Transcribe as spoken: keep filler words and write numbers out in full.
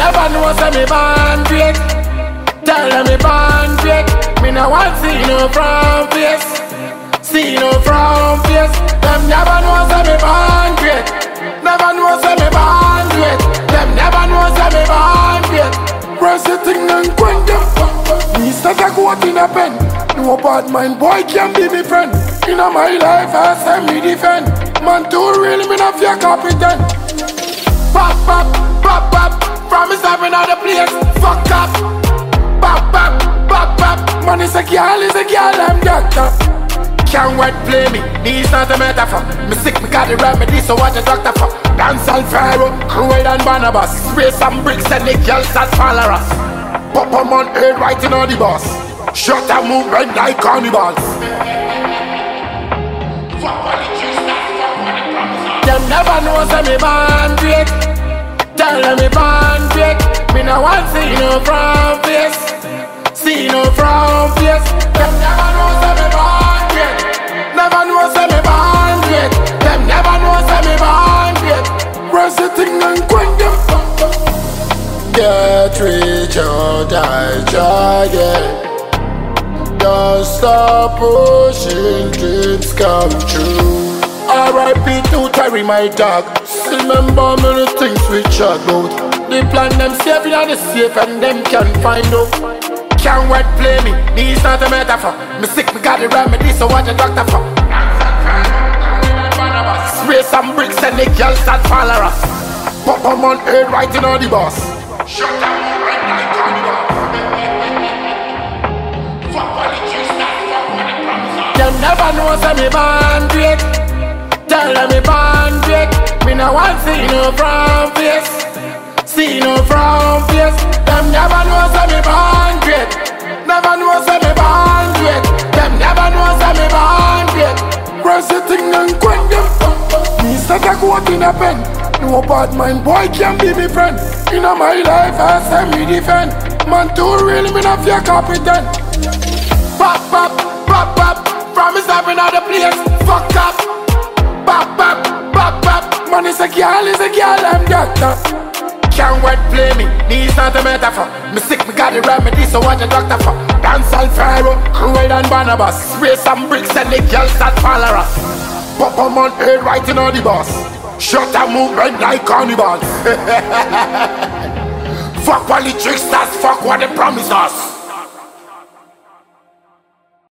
never know say me born great. Tell them me born great. Me no want see no frown face. See no frown face. Them never know say me born great. Never know say me born great. Them never know say me born great. Press the thing and quench them. Me start a quote in a pen. No bad mind boy can be me friend. In my life I say me defend. Man too real, me not fear competent. Pop, pop, pop, pop. Promise I've been out the place. Fuck up. Pop, pop, pop, pop. Man is a girl, is a girl, I'm doctor. Can't wait play me, this not a metaphor. Me sick, me got the remedy, so what the doctor for? Dance on Pharaoh, Cruel and Barnabas. Spray some bricks and the girls that follow us. Pop them on head right in on the boss. Shut and move red like carnivals. Them never know say me born great. Tell them me born great. Me no want see no frown face. See no frown face. Them never know say me born great. Never know say me born great. Them never know say me born great. Press the thing and quench them. Get rich or die trying. Don't stop pushing, dreams come true. R I P to Terry, my dog. Still remember many things we chat about. They plan them safe in the safe and them can find out. Can't wait play me, this not a metaphor. Me sick, me got the remedy, so what the doctor for? Spray some bricks and the girls that follow us. Pop them on head right in on the boss. Shut down right like carnival. Fuck all the tricks that fuck with the promise. Them never know say me born great. Tell them me born great. Me no want see no frown face. See no frown face. Them never know say me born great. Never know say me born great. Them never know say me born great. Press the thing and quench them. Me start a quote in a pen. No bad mind boy can be me friend. In my life I say me defend. Man too real, me not fear competent. Pop, pop, pop, pop. Promise I've been out the place. Fuck up. Pop, pop, pop, pop. Man is a girl, is a girl, I'm doctor. Can't wait play me, this not a metaphor. Me sick, me got the remedy, so what the doctor for? Dance on Pharaoh, Cruel and Barnabas. Spray some bricks and the girls that follow us. Pop them on head right in on the boss. Shut and move red like carnivals. Fuck all the tricks, that's fuck what they promise us.